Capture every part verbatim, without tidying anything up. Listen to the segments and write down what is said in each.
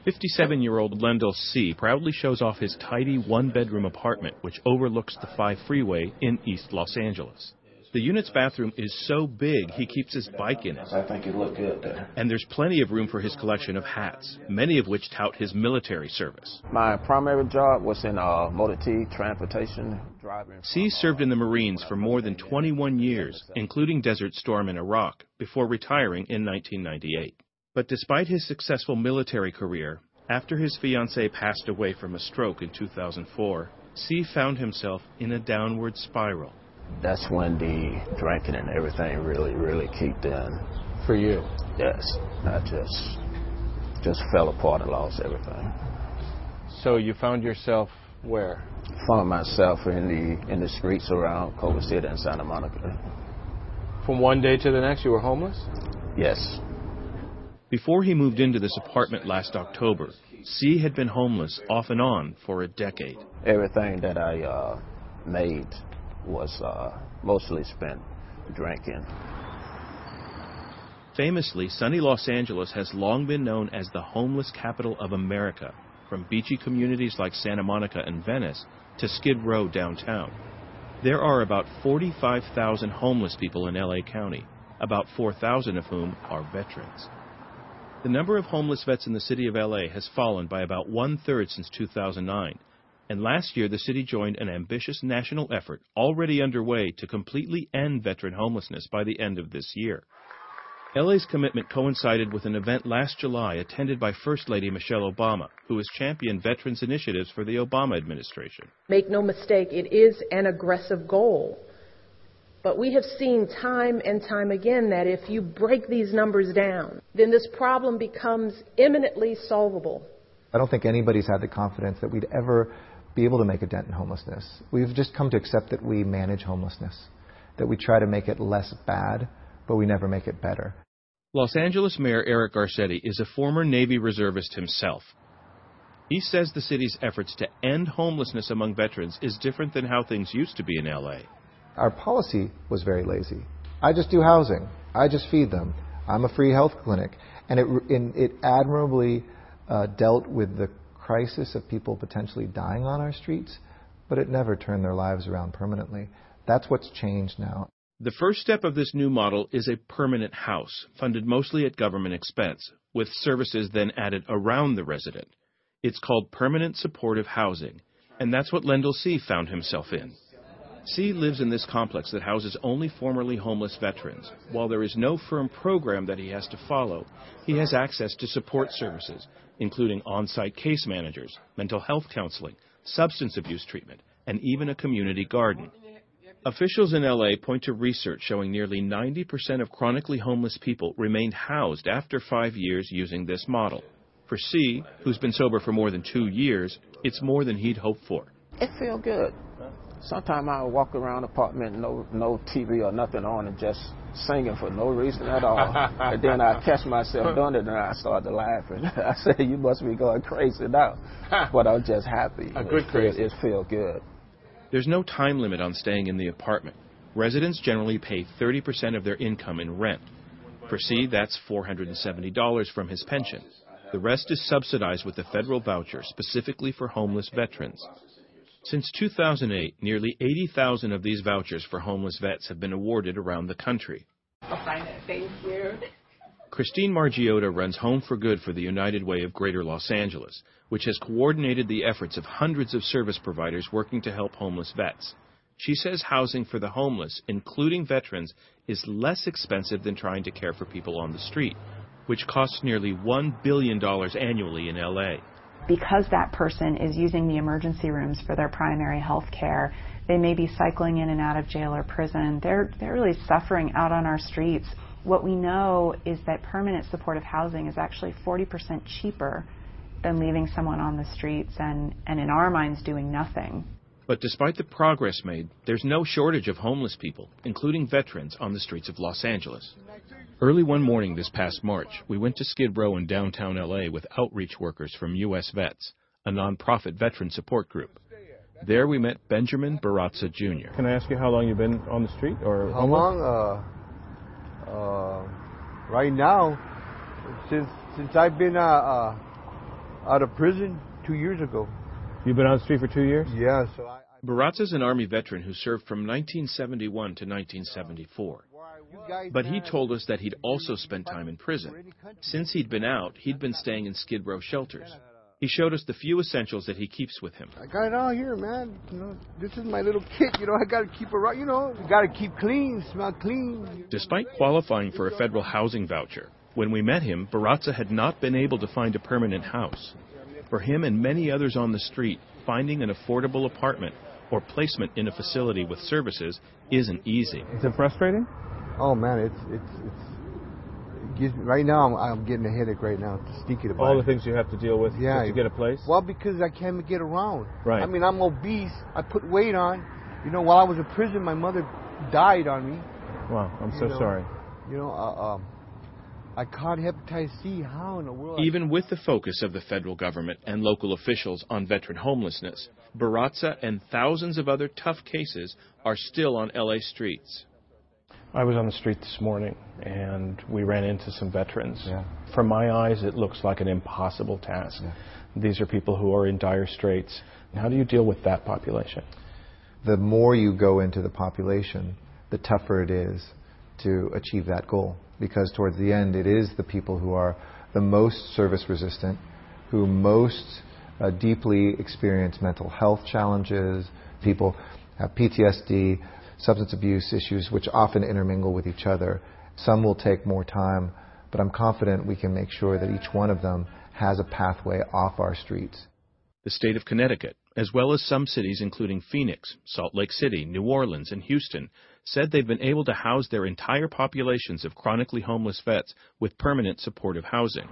fifty-seven-year-old Lendell C. proudly shows off his tidy one-bedroom apartment, which overlooks the five freeway in East Los Angeles. The unit's bathroom is so big, he keeps his bike in it. I think it looked good there. And there's plenty of room for his collection of hats, many of which tout his military service. My primary job was in uh, motor T, transportation, driving. C served in the Marines for more than twenty-one years, including Desert Storm in Iraq, before retiring in nineteen ninety-eight. But despite his successful military career, after his fiancée passed away from a stroke in two thousand four, C found himself in a downward spiral. That's when the drinking and everything really, really kicked in. For you? Yes. I just, just fell apart and lost everything. So you found yourself where? Found myself in the in the streets around Culver City and Santa Monica. From one day to the next, you were homeless? Yes. Before he moved into this apartment last October, C had been homeless off and on for a decade. Everything that I uh, made was uh, mostly spent drinking. Famously, sunny Los Angeles has long been known as the homeless capital of America, from beachy communities like Santa Monica and Venice to Skid Row downtown. There are about forty-five thousand homeless people in L A County, about four thousand of whom are veterans. The number of homeless vets in the city of L A has fallen by about one-third since two thousand nine. And last year, the city joined an ambitious national effort already underway to completely end veteran homelessness by the end of this year. L A's commitment coincided with an event last July attended by First Lady Michelle Obama, who has championed veterans' initiatives for the Obama administration. Make no mistake, it is an aggressive goal. But we have seen time and time again that if you break these numbers down, then this problem becomes imminently solvable. I don't think anybody's had the confidence that we'd ever be able to make a dent in homelessness. We've just come to accept that we manage homelessness, that we try to make it less bad, but we never make it better. Los Angeles Mayor Eric Garcetti is a former Navy reservist himself. He says the city's efforts to end homelessness among veterans is different than how things used to be in L A. Our policy was very lazy. I just do housing. I just feed them. I'm a free health clinic. And it, in, it admirably uh, dealt with the crisis of people potentially dying on our streets, but it never turned their lives around permanently. That's what's changed now. The first step of this new model is a permanent house, funded mostly at government expense, with services then added around the resident. It's called permanent supportive housing, and that's what Lendell C. found himself in. C. lives in this complex that houses only formerly homeless veterans. While there is no firm program that he has to follow, he has access to support services, including on-site case managers, mental health counseling, substance abuse treatment, and even a community garden. Officials in L A point to research showing nearly ninety percent of chronically homeless people remained housed after five years using this model. For C., who's been sober for more than two years, it's more than he'd hoped for. It feels good. Sometimes I walk around the apartment, no no T V or nothing on, and just singing for no reason at all. And then I catch myself doing it, and I start to laugh. And I say, you must be going crazy now. But I'm just happy. A good crazy. It, it feels good. There's no time limit on staying in the apartment. Residents generally pay thirty percent of their income in rent. For C, that's four hundred seventy dollars from his pension. The rest is subsidized with a federal voucher specifically for homeless veterans. Since two thousand eight, nearly eighty thousand of these vouchers for homeless vets have been awarded around the country. I'll find it. Thank you. Christine Margiotta runs Home for Good for the United Way of Greater Los Angeles, which has coordinated the efforts of hundreds of service providers working to help homeless vets. She says housing for the homeless, including veterans, is less expensive than trying to care for people on the street, which costs nearly one billion dollars annually in L A. Because that person is using the emergency rooms for their primary health care, they may be cycling in and out of jail or prison. They're, they're really suffering out on our streets. What we know is that permanent supportive housing is actually forty percent cheaper than leaving someone on the streets and, and in our minds, doing nothing. But despite the progress made, there's no shortage of homeless people, including veterans, on the streets of Los Angeles. Early one morning this past March, we went to Skid Row in downtown L A with outreach workers from U S Vets, a nonprofit veteran support group. There we met Benjamin Barazza, Junior Can I ask you how long you've been on the street? Or how long? Uh, uh, right now, since since I've been uh, uh, out of prison two years ago. You've been on the street for two years? Yeah. So I, I Baratza's an Army veteran who served from nineteen seventy-one to nineteen seventy-four. But he told us that he'd also spent time in prison. Since he'd been out, he'd been staying in Skid Row shelters. He showed us the few essentials that he keeps with him. I got it all here, man. You know, this is my little kit. You know, I got to keep it right. You know, you got to keep clean, smell clean. Despite qualifying for a federal housing voucher, when we met him, Baratza had not been able to find a permanent house. For him and many others on the street, finding an affordable apartment or placement in a facility with services isn't easy. Is it frustrating? Oh man, it's it's it's. It gives me, right now, I'm, I'm getting a headache right now. Just thinking about All it. the things you have to deal with Yeah, just to get a place? Well, because I can't get around. Right. I mean, I'm obese. I put weight on. You know, while I was in prison, my mother died on me. Wow, I'm You so know, sorry. You know, uh, um, I caught hepatitis C. How in the world? Even with the focus of the federal government and local officials on veteran homelessness, Baratza and thousands of other tough cases are still on L A streets. I was on the street this morning, and we ran into some veterans. Yeah. From my eyes, it looks like an impossible task. Yeah. These are people who are in dire straits. How do you deal with that population? The more you go into the population, the tougher it is to achieve that goal. Because towards the end, it is the people who are the most service resistant, who most uh, deeply experience mental health challenges. People have P T S D, substance abuse issues, which often intermingle with each other. Some will take more time, but I'm confident we can make sure that each one of them has a pathway off our streets. The state of Connecticut, as well as some cities including Phoenix, Salt Lake City, New Orleans, and Houston, said they've been able to house their entire populations of chronically homeless vets with permanent supportive housing.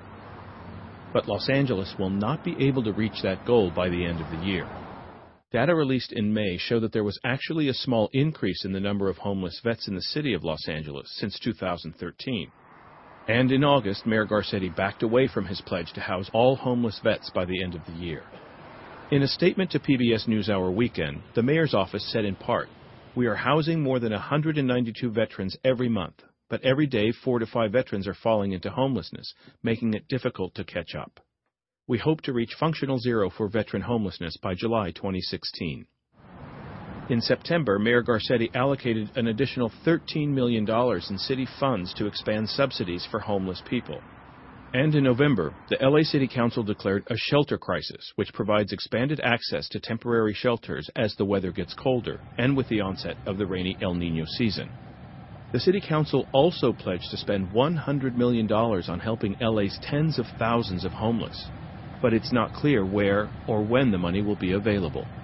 But Los Angeles will not be able to reach that goal by the end of the year. Data released in May show that there was actually a small increase in the number of homeless vets in the city of Los Angeles since two thousand thirteen. And in August, Mayor Garcetti backed away from his pledge to house all homeless vets by the end of the year. In a statement to P B S NewsHour Weekend, the mayor's office said in part, "We are housing more than one hundred ninety-two veterans every month, but every day four to five veterans are falling into homelessness, making it difficult to catch up. We hope to reach functional zero for veteran homelessness by July twenty sixteen. In September, Mayor Garcetti allocated an additional thirteen million dollars in city funds to expand subsidies for homeless people. And in November, the L A City Council declared a shelter crisis, which provides expanded access to temporary shelters as the weather gets colder and with the onset of the rainy El Niño season. The City Council also pledged to spend one hundred million dollars on helping L A's tens of thousands of homeless. But it's not clear where or when the money will be available.